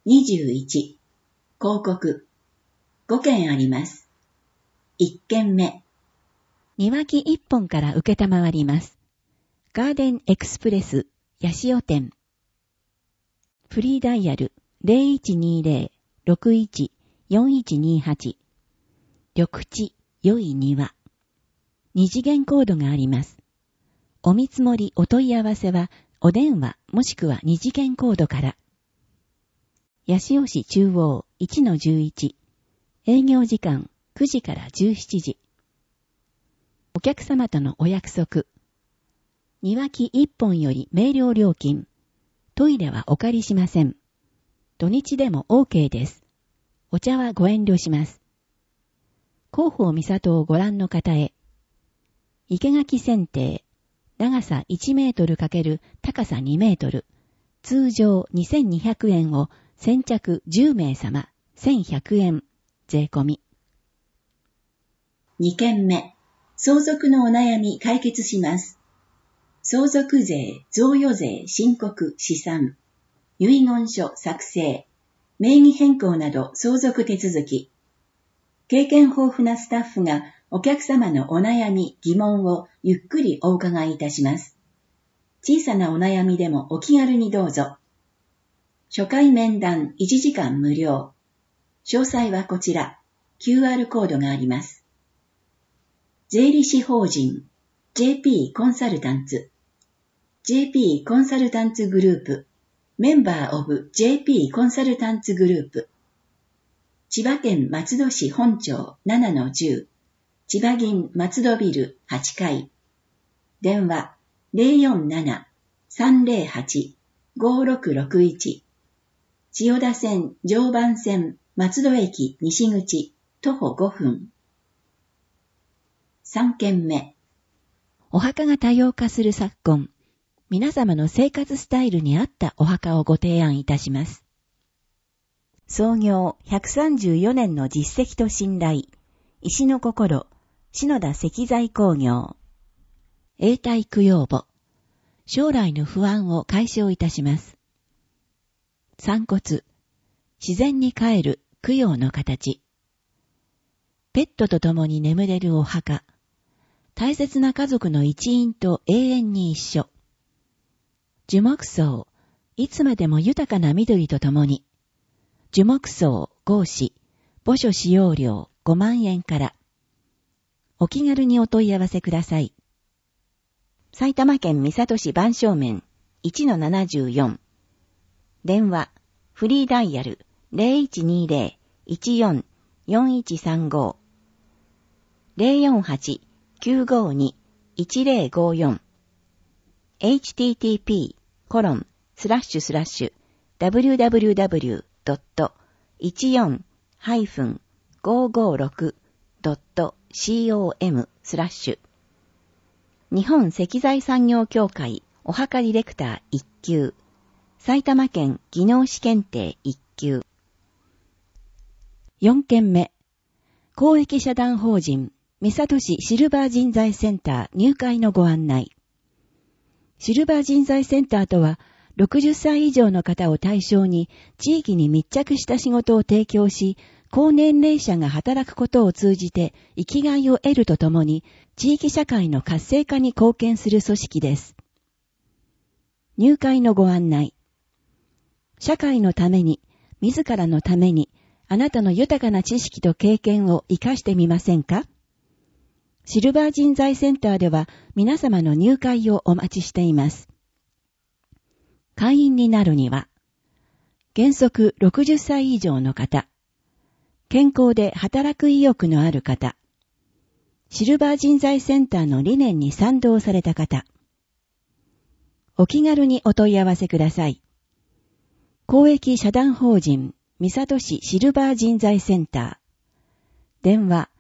21、広告。5件あります。1件目。 庭木1本から受けたまわります。ガーデンエクスプレス、八潮店。フリーダイヤル 0120-61-4128。緑地、良い庭。二次元コードがあります。お見積もりお問い合わせは、お電話もしくは二次元コードから。八潮市中央 1-11。営業時間9時から17時。お客様とのお約束。庭木1本より明瞭料金。トイレはお借りしません。土日でも OK です。お茶はご遠慮します。広報三郷をご覧の方へ。生垣剪定。長さ1メートル×高さ2メートル。通常2200円を先着10名様1100円。税込み。 2件目。相続のお悩み解決します。相続税、贈与税申告試算。遺言書作成。名義変更など相続手続き。経験豊富なスタッフがお客様のお悩み、疑問をゆっくりお伺いいたします。小さなお悩みでもお気軽にどうぞ。初回面談1時間無料。詳細はこちら、QR コードがあります。税理士法人 JP コンサルタンツ JP コンサルタンツグループメンバーオブ JP コンサルタンツグループ千葉県松戸市本町 7-10 千葉銀松戸ビル8階電話 047-308-5661 千代田線常磐線松戸駅西口徒歩5分。3件目。 お墓が多様化する昨今、皆様の生活スタイルに合ったお墓をご提案いたします。創業134年の実績と信頼、石の心、篠田石材工業。永代供養墓、将来の不安を解消いたします。散骨、自然に帰る供養の形。ペットと共に眠れるお墓。大切な家族の一員と永遠に一緒。樹木葬、いつまでも豊かな緑と共に。樹木葬、合祀、墓所使用料5万円から。お気軽にお問い合わせください。埼玉県三郷市番正面 1-74。電話、フリーダイヤル 0120-14-4135。048-952-1054 http://www.1-556.com/ 日本石材産業協会お墓ディレクター1級埼玉県技能試験定1級。4件目。公益社団法人三郷市シルバー人材センター入会のご案内。シルバー人材センターとは、60歳以上の方を対象に地域に密着した仕事を提供し、高年齢者が働くことを通じて生きがいを得るとともに、地域社会の活性化に貢献する組織です。入会のご案内。社会のために、自らのために、あなたの豊かな知識と経験を活かしてみませんか？シルバー人材センターでは皆様の入会をお待ちしています。会員になるには、原則60歳以上の方、健康で働く意欲のある方、シルバー人材センターの理念に賛同された方、お気軽にお問い合わせください。公益社団法人三郷市シルバー人材センター。電話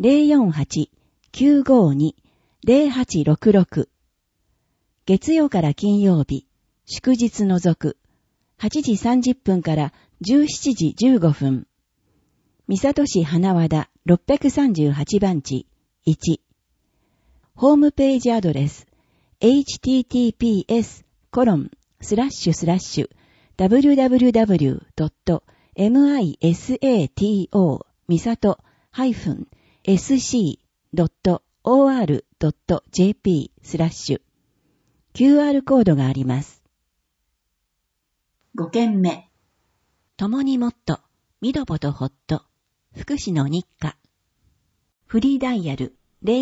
048-952-0866。月曜から金曜日、祝日除く、8時30分から17時15分。三郷市花和田638番地1。ホームページアドレス https:// www.misato-misato-sc.or.jp/QR コードがあります。 5件目。 共にもっと、みどぽとほっと、福祉の日課。フリーダイヤル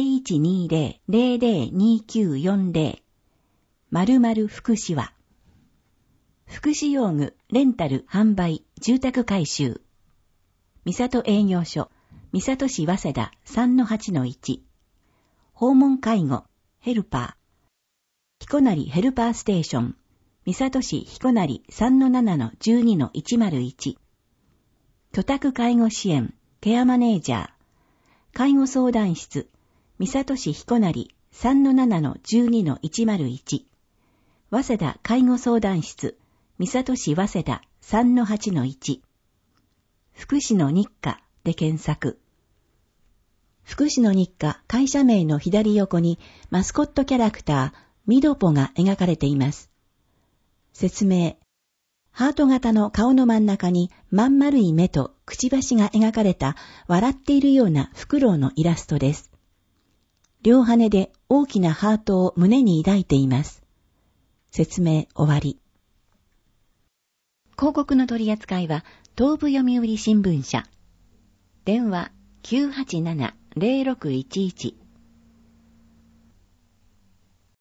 0120-002940 〇〇福祉は、福祉用具、レンタル、販売、住宅改修。三郷営業所、三郷市早稲田 3-8-1。訪問介護、ヘルパー。彦成ヘルパーステーション、三郷市彦成 3-7-12-101。居宅介護支援、ケアマネージャー。介護相談室、三郷市彦成 3-7-12-101。早稲田介護相談室、三郷市早稲田 3-8-1。福祉の日課で検索。福祉の日課会社名の左横にマスコットキャラクター、みどぽが描かれています。説明。ハート型の顔の真ん中にまん丸い目とくちばしが描かれた笑っているようなフクロウのイラストです。両羽で大きなハートを胸に抱いています。説明終わり。広告の取り扱いは東部読売新聞社。電話 987-0611